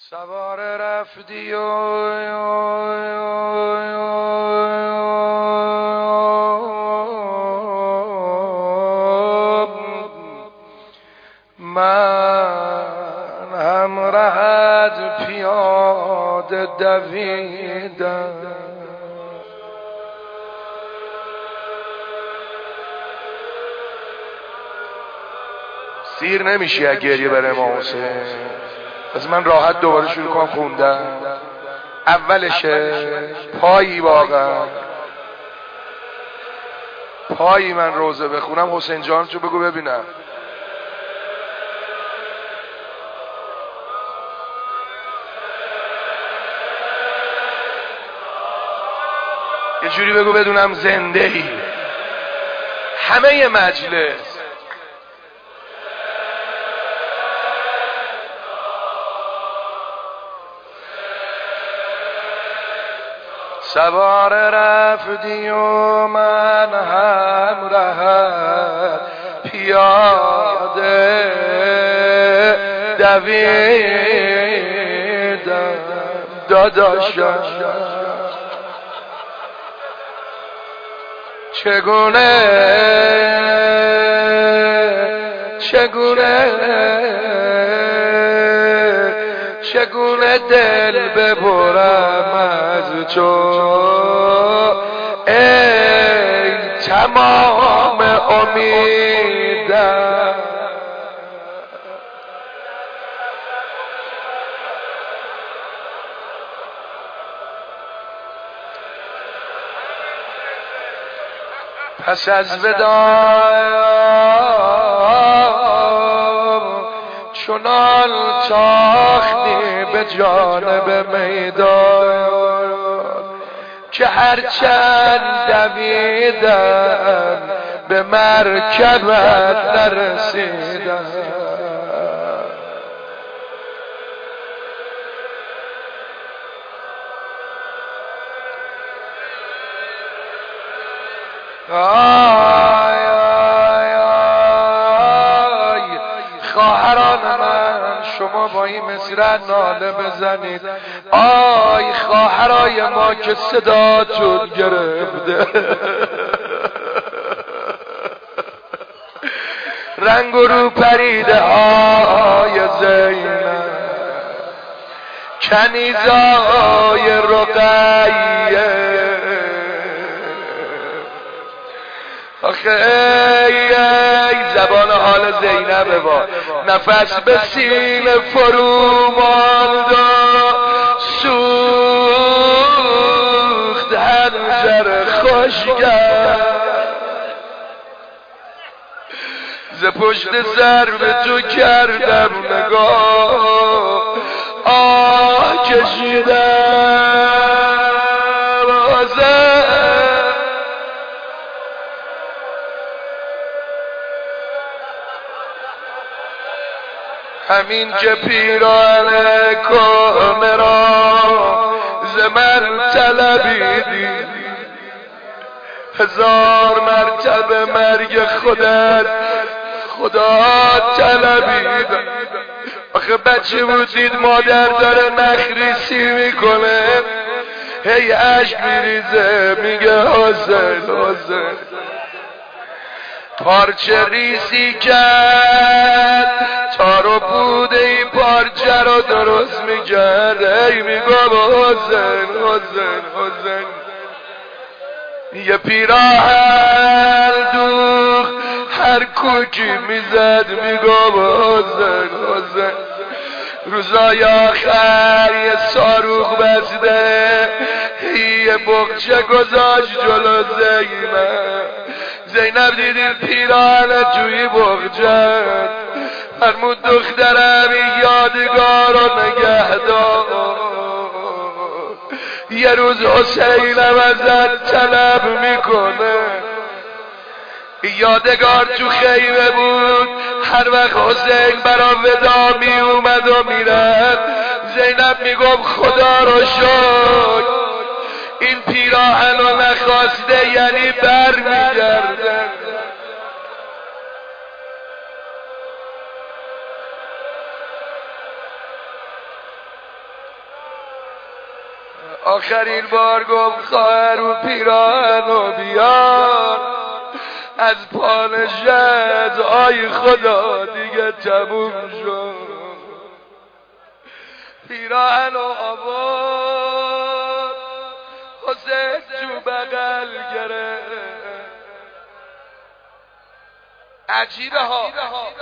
سوار رفتی و من همراهت پیاده دویدم. سیر نمیشی اگه گریه بره امام حسین. از من راحت دوباره شروع کنم خوندن. اولشه پایی، واقعا پایی من روزه بخونم. حسین جان چو بگو ببینم. یه جوری بگو بدونم زنده ای. همه مجلس سوار رفتی و من همراهت پیاده دویدم. داداشم چگونه دل ببرم از تو ای تمام امیدم. پس از وداع چنان تاختی به جانب میدان که هرچند دویدم به مرکبت نرسیدم. آی آی آی خواهران من، شما با این مسیرت ناله بزنید. آی خواهرای ما که صداتون گرفته، رنگ و رو پریده های زینب، کنیزای رقیه. آخه ای زبان حال زینب با نفس به سینه فرو ماند و سوخت حنجر خوشگرد. ز پشت سر به تو کردم نگاه، آه کشیدم آزم. همین که پیران کهنه را ز من طلبیدی، هزار مرتبه مرگ خودت خدا طلبیدم. آخه بچه بودید مادر داره نخریسی میکنه، هی عشق میریزه میگه حسین حسین. پارچه ریسی کرد تا رو بوده این پارچه رو درست میکرد، ای میگم حسین حسین حسین. یه پیراهن دوخ هر کوکی میزد میگم حسین حسین. روزای آخر یه صاروخ بسته یه بغچه گذاشت جلو زینب دیدین پیراهن توی بغچه، فرمود دخترم این یادگار رو نگه دار، یه روز حسینم ازت طلب میکنه. یادگار تو خیمه بود، هر وقت حسین برا ودا می اومد و میرد زینب میگم خدا رو شکر این پیراهن رو نخواسته، یعنی بر میگرده. آخرین بار گفت خواهر و پیراهن و بیار از پانشد آی خدا دیگه تموم شد. پیراهن و آورد حسین تو بغل گرفت. عجیبه ها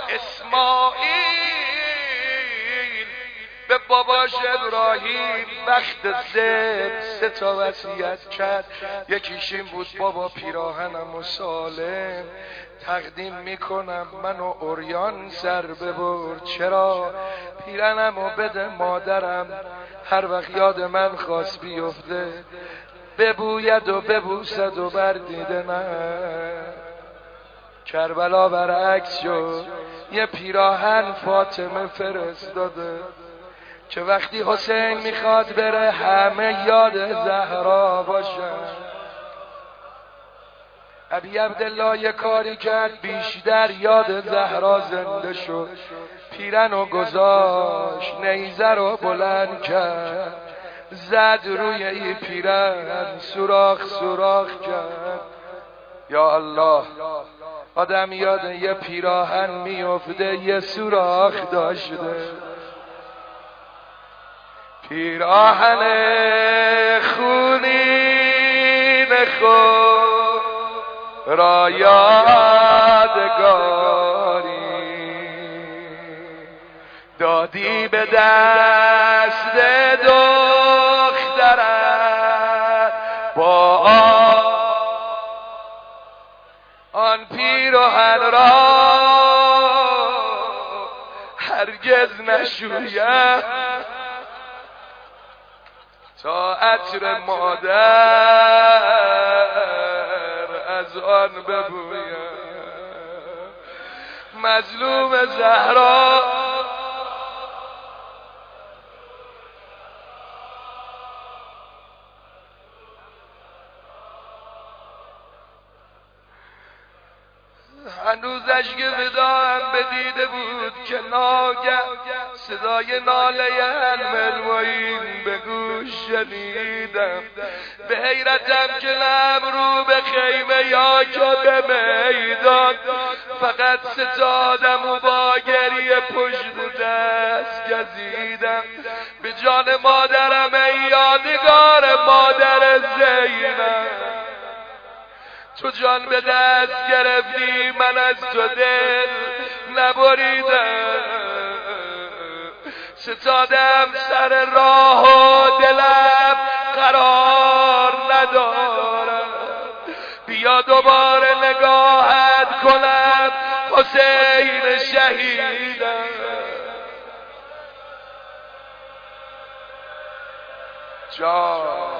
اسماعیل به باباش ابراهیم وقت سه تا وصیت کرد. یکیش این بود بابا پیراهنم و سالم تقدیم میکنم منو عریان سر ببر. چرا؟ پیرنمو بده مادرم هر وقت یاد من خواست بیفته ببوید و ببوسد و بردیده نه. کربلا برعکس شد. یه پیراهن فاطمه فرستاده که وقتی حسین میخواد بره همه یاد زهرا باشن. ابی عبدالله یه کاری کرد بیشتر یاد زهرا زنده شد. پیرن و گذاشت نیزه رو بلند کرد زد روی این پیرن سوراخ سوراخ کرد. یا الله آدم یاد یه پیراهن میفته یه سوراخ داشته. پیراهن خونین خود را یادگاری دادی به دست دخترت با آن پیراهن را هرگز نشویم تا عطر مادر از آن ببویم. مظلوم زهرا هنوز اشک ودا هم بدیده بود که ناگه صدای ناله الملوین به گوش شنیدم. به حیرتم که نم رو به خیمه یا که به میدان فقط ستادم و با گریه پشت دست گزیدم. به جان مادرم ای یادگار مادر زینب تو جان به دست گرفتی من از تو دل نبریدم. ستادم سر راه و دلم قرار ندارم. بیا دوباره نگاهت کنم حسین شهیدم. جان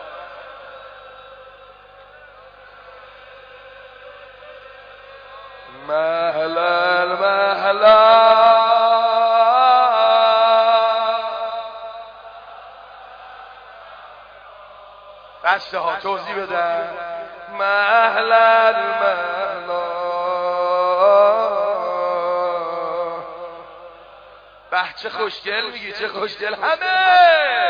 مهلا مهلا بسته ها توضیح بدن. مهلا مهلا به چه خوشگل میگی چه خوشگل همه.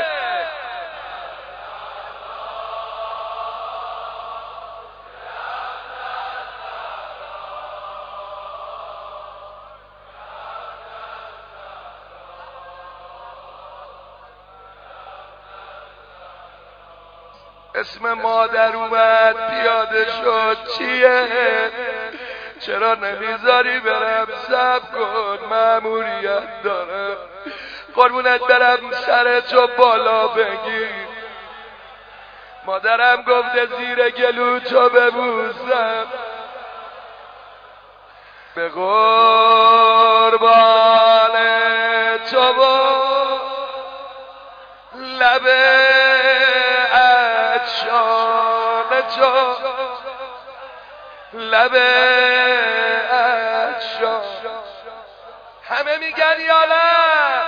اسم مادر اومد پیاده شد چیه؟ چرا نمیذاری برم؟ صبر کن مأموریت دارم. قربونت برم سرتو بالا بگیر. مادرم گفته زیر گلو تو ببوسم. به قربان تو با لبه شان تو لبه شان همه میگن یالا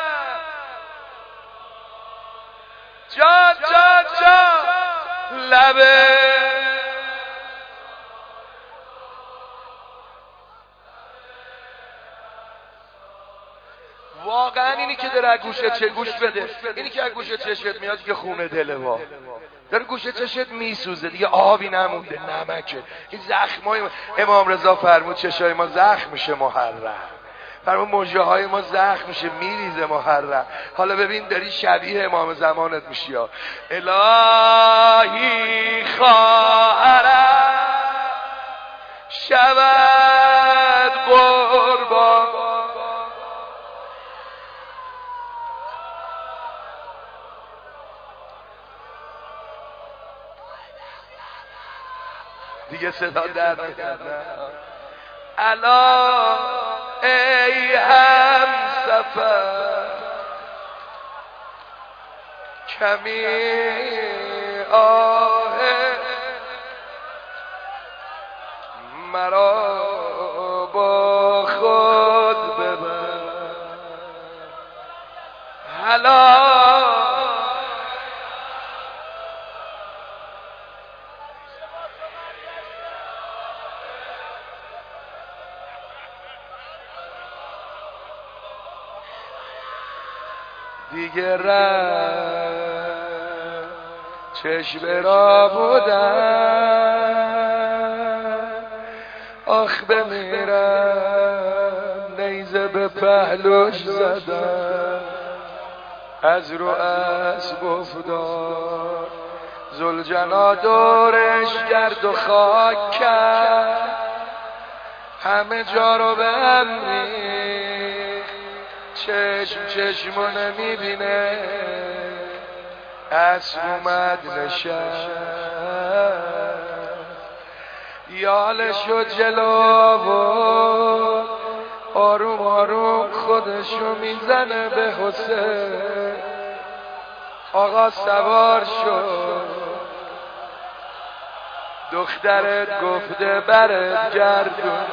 جان جان جان لبه واقعا اینی که داره از گوشه چه گوش بده. اینی که از گوشه چشت میاد که خونه دله وا داره گوشه چشت میسوزه دیگه، آبی نمونده، نمکه. این زخمای امام رضا فرمود چشای ما زخم میشه محرم، فرمود مژه های ما زخم میشه میریزه محرم. حالا ببین داری شبیه امام زمانت میشی. الهی خواهرم شود قربان، دیگه صدا در نکنه. الا ای هم سفر کمی آه مرا با خود ببر. هلا دیگه رفت چشم را بودن، آخ بمیرم نیزه به پهلوش زدن. از رو اسب افتاد ذوالجنا دورش گرد و خاک کرد، همه جا رو به هم ریخت، چشمو نمیبینه. اسب اومد نشست، یالشو جلو بود، آروم آروم خودشو میزنه به حسین. آقا سوار شد، دخترت گفته برت گردون.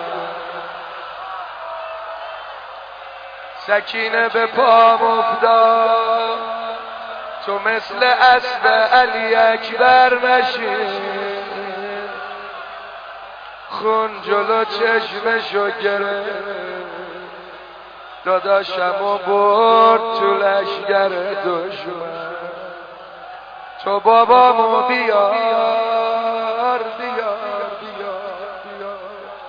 سکینه به پام افتاد، تو مثل اسب علی اکبر نشین. خون جلو چشمشو گرفت، داداشمو برد تو لشگر دشمن. تو بابامو بیار بیار بیار بیار.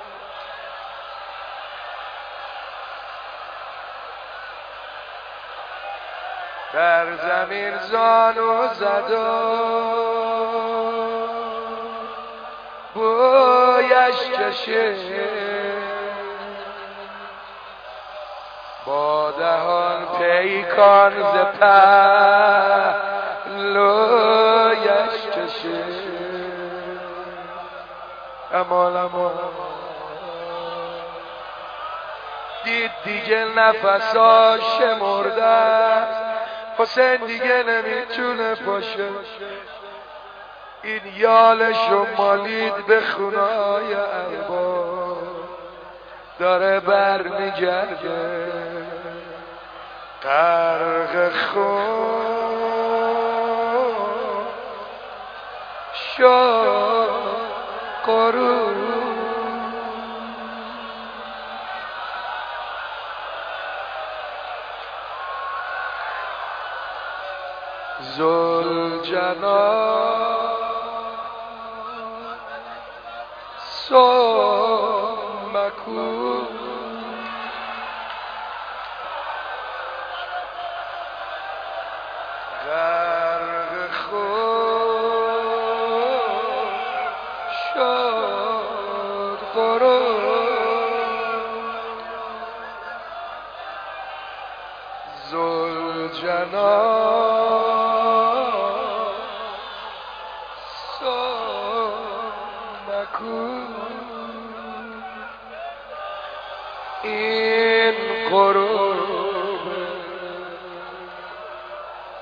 در زمین زانو زد و بویش کشید، با دهان پیکان ز پهلویش کشید. امان دید دیگه نفساش شمرده است، حسین دیگه نمیتونه پاشه. این یالشو مالید به خونای ارباب، داره بر میگرده غرق خون شد غرور. ذوالجنا مکو غرق خود شد غرور. ذوالجنا این غرور